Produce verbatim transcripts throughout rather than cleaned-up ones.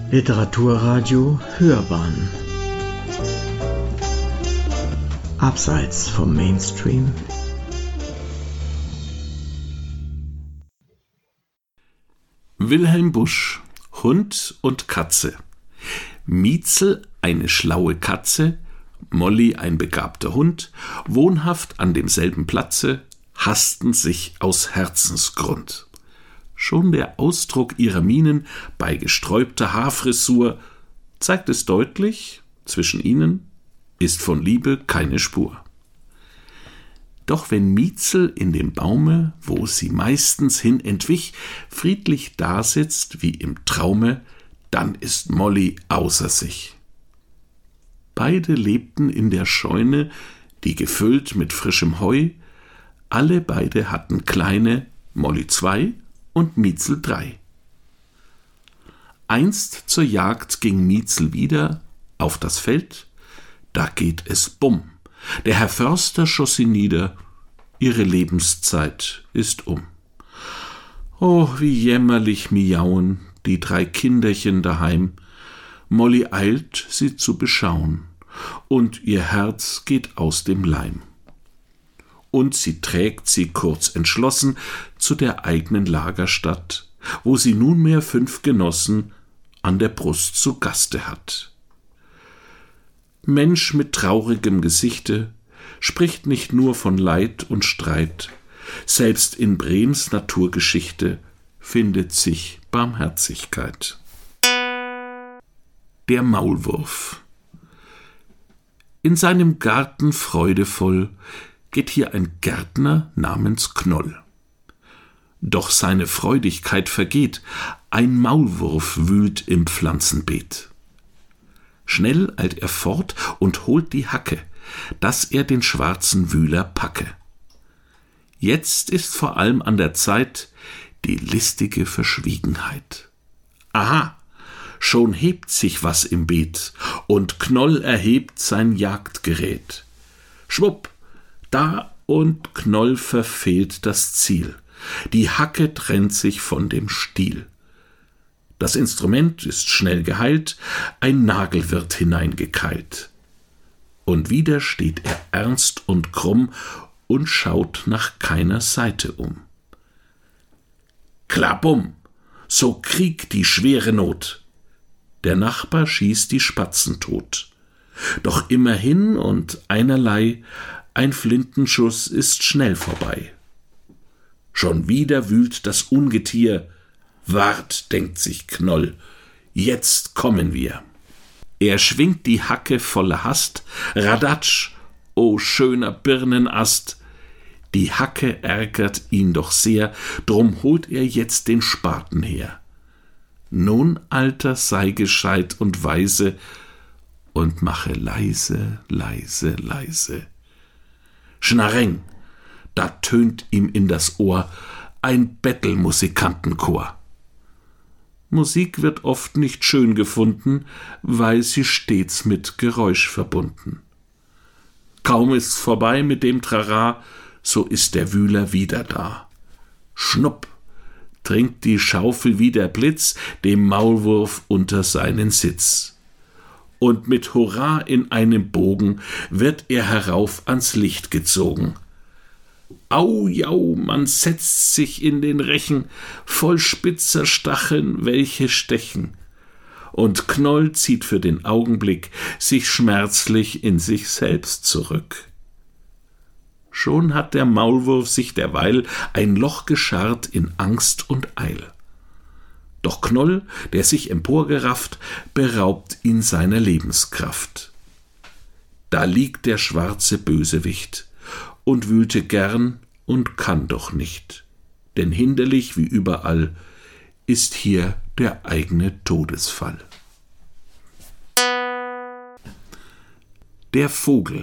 Literaturradio Hörbahn Abseits vom Mainstream. Wilhelm Busch, Hund und Katze. Mietzel, eine schlaue Katze, Molly, ein begabter Hund, wohnhaft an demselben Platze, hassten sich aus Herzensgrund. Schon der Ausdruck ihrer Mienen bei gesträubter Haarfrisur zeigt es deutlich, zwischen ihnen ist von Liebe keine Spur. Doch wenn Mietzel in dem Baume, wo sie meistens hin entwich, friedlich dasitzt wie im Traume, dann ist Molly außer sich. Beide lebten in der Scheune, die gefüllt mit frischem Heu, alle beide hatten kleine, Molly zwei und Mietzel drei. Einst zur Jagd ging Mietzel wieder auf das Feld, da geht es bumm. Der Herr Förster schoss sie nieder, ihre Lebenszeit ist um. Oh, wie jämmerlich miauen die drei Kinderchen daheim. Molly eilt, sie zu beschauen, und ihr Herz geht aus dem Leim. Und sie trägt sie kurz entschlossen zu der eigenen Lagerstatt, wo sie nunmehr fünf Genossen an der Brust zu Gaste hat. Mensch mit traurigem Gesichte spricht nicht nur von Leid und Streit, selbst in Brems Naturgeschichte findet sich Barmherzigkeit. Der Maulwurf. In seinem Garten freudevoll geht hier ein Gärtner namens Knoll. Doch seine Freudigkeit vergeht, ein Maulwurf wühlt im Pflanzenbeet. Schnell eilt er fort und holt die Hacke, dass er den schwarzen Wühler packe. Jetzt ist vor allem an der Zeit die listige Verschwiegenheit. Aha, schon hebt sich was im Beet, und Knoll erhebt sein Jagdgerät. Schwupp, da und Knoll verfehlt das Ziel. Die Hacke trennt sich von dem Stiel. Das Instrument ist schnell geheilt, ein Nagel wird hineingekeilt. Und wieder steht er ernst und krumm und schaut nach keiner Seite um. Klappum, so kriegt die schwere Not. Der Nachbar schießt die Spatzen tot. Doch immerhin und einerlei, ein Flintenschuss ist schnell vorbei. Schon wieder wühlt das Ungetier. Wart, denkt sich Knoll, jetzt kommen wir. Er schwingt die Hacke voller Hast, Radatsch, o schöner Birnenast. Die Hacke ärgert ihn doch sehr, drum holt er jetzt den Spaten her. Nun, Alter, sei gescheit und weise und mache leise, leise, leise. Schnarreng, da tönt ihm in das Ohr ein Bettelmusikantenchor. Musik wird oft nicht schön gefunden, weil sie stets mit Geräusch verbunden. Kaum ist's vorbei mit dem Trara, so ist der Wühler wieder da. Schnupp, dringt die Schaufel wie der Blitz dem Maulwurf unter seinen Sitz. Und mit Hurra in einem Bogen wird er herauf ans Licht gezogen. Au, jau, man setzt sich in den Rechen, voll spitzer Stacheln, welche stechen. Und Knoll zieht für den Augenblick sich schmerzlich in sich selbst zurück. Schon hat der Maulwurf sich derweil ein Loch gescharrt in Angst und Eil. Doch Knoll, der sich emporgerafft, beraubt ihn seiner Lebenskraft. Da liegt der schwarze Bösewicht und wühlte gern und kann doch nicht, denn hinderlich wie überall ist hier der eigene Todesfall. Der Vogel.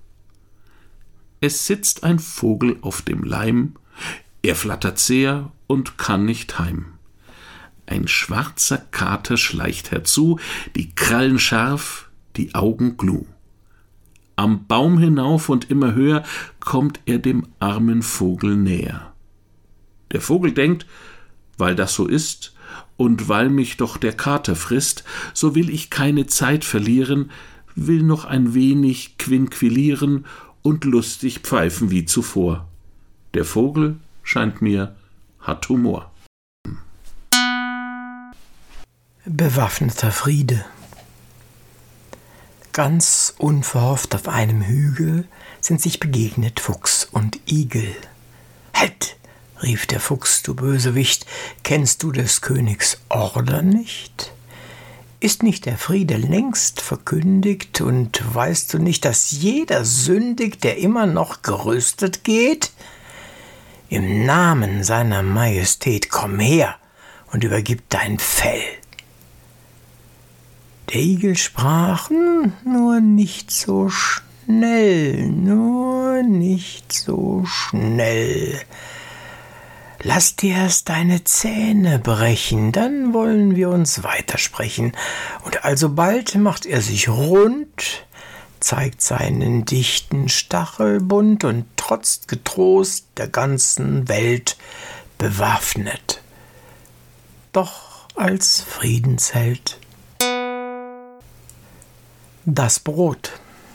Es sitzt ein Vogel auf dem Leim, er flattert sehr und kann nicht heim. Ein schwarzer Kater schleicht herzu, die Krallen scharf, die Augen gluh. Am Baum hinauf und immer höher kommt er dem armen Vogel näher. Der Vogel denkt, weil das so ist, und weil mich doch der Kater frisst, so will ich keine Zeit verlieren, will noch ein wenig quinquilieren und lustig pfeifen wie zuvor. Der Vogel, scheint mir, hat Humor. Bewaffneter Friede. Ganz unverhofft auf einem Hügel sind sich begegnet Fuchs und Igel. »Halt«, rief der Fuchs, »du Bösewicht, kennst du des Königs Order nicht? Ist nicht der Friede längst verkündigt, und weißt du nicht, dass jeder sündigt, der immer noch gerüstet geht? Im Namen seiner Majestät komm her und übergib dein Fell.« Der Igel sprach, nur nicht so schnell, nur nicht so schnell. Lass dir erst deine Zähne brechen, dann wollen wir uns weitersprechen. Und alsobald macht er sich rund, zeigt seinen dichten Stachelbund und trotzt getrost der ganzen Welt bewaffnet. Doch als Friedensheld. Das Brot.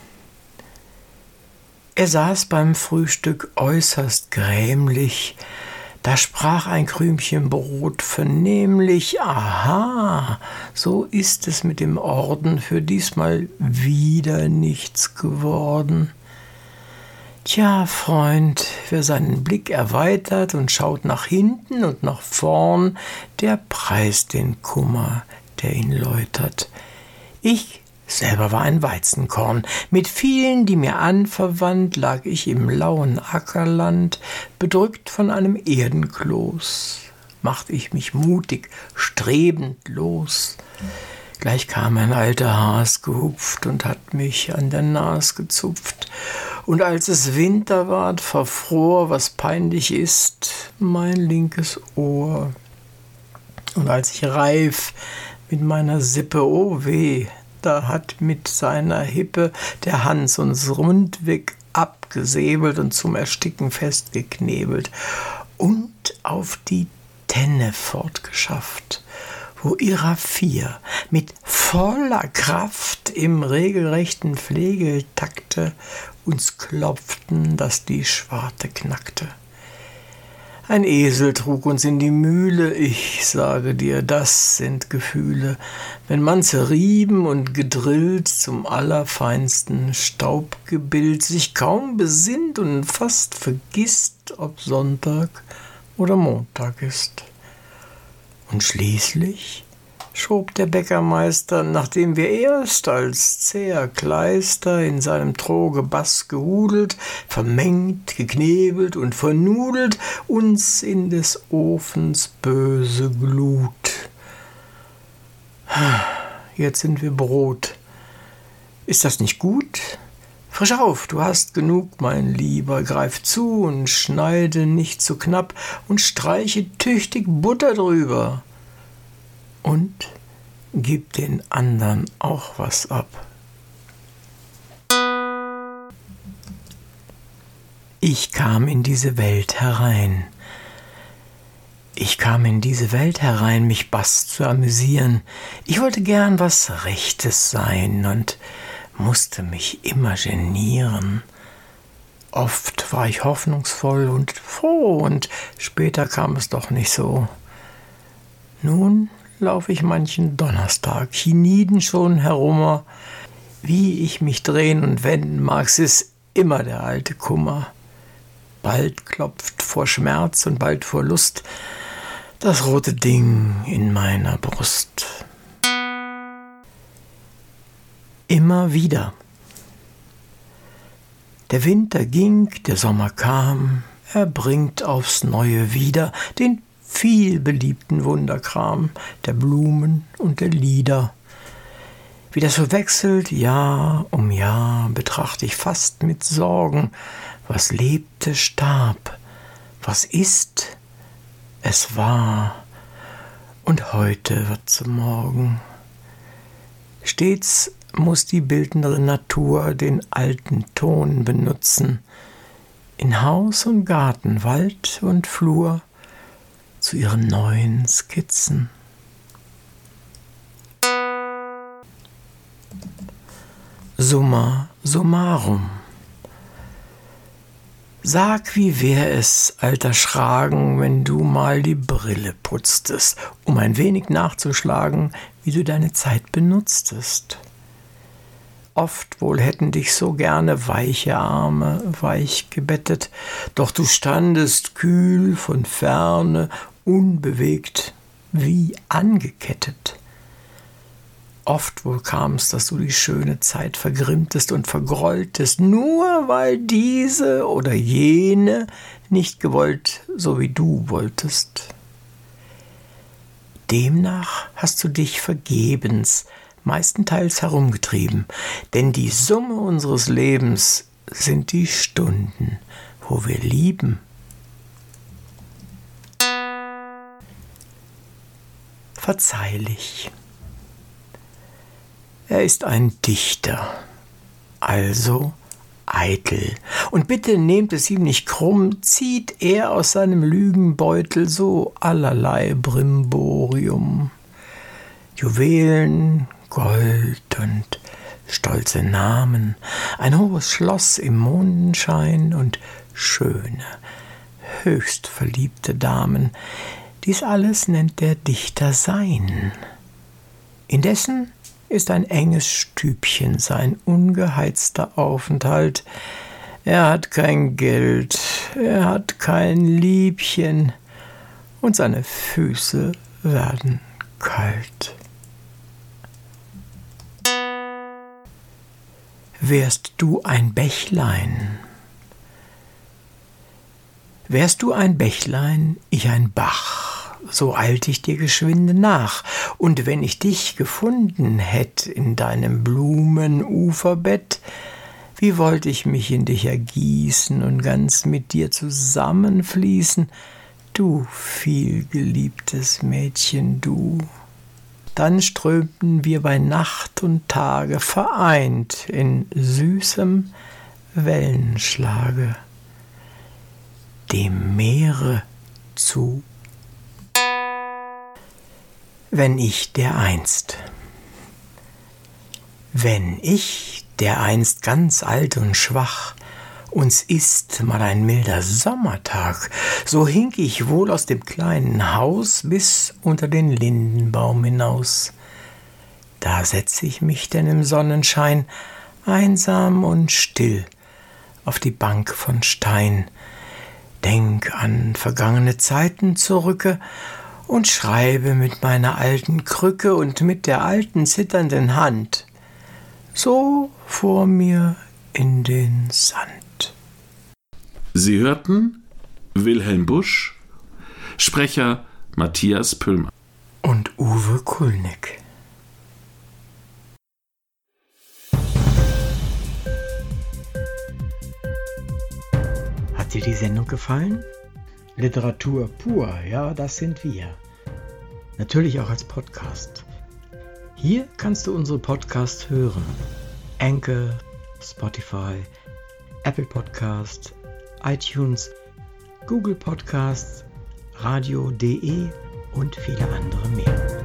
Er saß beim Frühstück äußerst grämlich. Da sprach ein Krümchen Brot vernehmlich: »Aha, so ist es mit dem Orden für diesmal wieder nichts geworden.« Tja, Freund, wer seinen Blick erweitert und schaut nach hinten und nach vorn, der preist den Kummer, der ihn läutert. Ich selber war ein Weizenkorn. Mit vielen, die mir anverwandt, lag ich im lauen Ackerland, bedrückt von einem Erdenkloß. Macht ich mich mutig, strebend los. Gleich kam ein alter Has gehupft und hat mich an der Nas gezupft. Und als es Winter ward, verfror, was peinlich ist, mein linkes Ohr. Und als ich reif mit meiner Sippe, oh weh, da hat mit seiner Hippe der Hans uns rundweg abgesäbelt und zum Ersticken festgeknebelt und auf die Tenne fortgeschafft, wo ihrer vier mit voller Kraft im regelrechten Flegeltakte uns klopften, dass die Schwarte knackte. Ein Esel trug uns in die Mühle, ich sage dir, das sind Gefühle, wenn man zerrieben und gedrillt zum allerfeinsten Staubgebild sich kaum besinnt und fast vergisst, ob Sonntag oder Montag ist. Und schließlich schob der Bäckermeister, nachdem wir erst als zäher Kleister in seinem Trogebass gehudelt, vermengt, geknebelt und vernudelt, uns in des Ofens böse Glut. Jetzt sind wir Brot. Ist das nicht gut? Frisch auf, du hast genug, mein Lieber, greif zu und schneide nicht zu knapp und streiche tüchtig Butter drüber. Und gib den anderen auch was ab. Ich kam in diese Welt herein. Ich kam in diese Welt herein, mich bass zu amüsieren. Ich wollte gern was Rechtes sein und musste mich immer genieren. Oft war ich hoffnungsvoll und froh, und später kam es doch nicht so. Nun lauf ich manchen Donnerstag hienieden schon herum. Wie ich mich drehen und wenden mag, es ist immer der alte Kummer. Bald klopft vor Schmerz und bald vor Lust das rote Ding in meiner Brust. Immer wieder. Der Winter ging, der Sommer kam, er bringt aufs Neue wieder den viel beliebten Wunderkram der Blumen und der Lieder. Wie das so wechselt, Jahr um Jahr, betrachte ich fast mit Sorgen, was lebte, starb, was ist, es war, und heute wird zum Morgen. Stets muss die bildendere Natur den alten Ton benutzen, in Haus und Garten, Wald und Flur, zu ihren neuen Skizzen. Summa summarum. Sag, wie wär es, alter Schragen, wenn du mal die Brille putztest, um ein wenig nachzuschlagen, wie du deine Zeit benutztest. Oft wohl hätten dich so gerne weiche Arme weich gebettet, doch du standest kühl von ferne, unbewegt, wie angekettet. Oft wohl kam's, dass du die schöne Zeit vergrimmtest und vergrolltest, nur weil diese oder jene nicht gewollt, so wie du wolltest. Demnach hast du dich vergebens meistenteils herumgetrieben, denn die Summe unseres Lebens sind die Stunden, wo wir lieben. Verzeihlich. Er ist ein Dichter, also eitel. Und bitte nehmt es ihm nicht krumm, zieht er aus seinem Lügenbeutel so allerlei Brimborium. Juwelen, Gold und stolze Namen, ein hohes Schloss im Mondenschein und schöne, höchst verliebte Damen. Dies alles nennt der Dichter sein. Indessen ist ein enges Stübchen sein ungeheizter Aufenthalt. Er hat kein Geld, er hat kein Liebchen, und seine Füße werden kalt. Wärst du ein Bächlein, wärst du ein Bächlein, ich ein Bach, so eilt ich dir geschwinde nach, und wenn ich dich gefunden hätt in deinem Blumenuferbett, wie wollt ich mich in dich ergießen und ganz mit dir zusammenfließen, du vielgeliebtes Mädchen, du. Dann strömten wir bei Nacht und Tage vereint in süßem Wellenschlage dem Meere zu. Wenn ich dereinst, wenn ich dereinst ganz alt und schwach, uns ist mal ein milder Sommertag, so hink ich wohl aus dem kleinen Haus bis unter den Lindenbaum hinaus. Da setz ich mich denn im Sonnenschein, einsam und still, auf die Bank von Stein, denk an vergangene Zeiten zurücke und schreibe mit meiner alten Krücke und mit der alten zitternden Hand so vor mir in den Sand. Sie hörten Wilhelm Busch, Sprecher Matthias Pöllmann und Uwe Kulnig. Hat dir die Sendung gefallen? Literatur pur, ja, das sind wir. Natürlich auch als Podcast. Hier kannst du unsere Podcasts hören. Anchor, Spotify, Apple Podcast, iTunes, Google Podcasts, radio punkt de und viele andere mehr.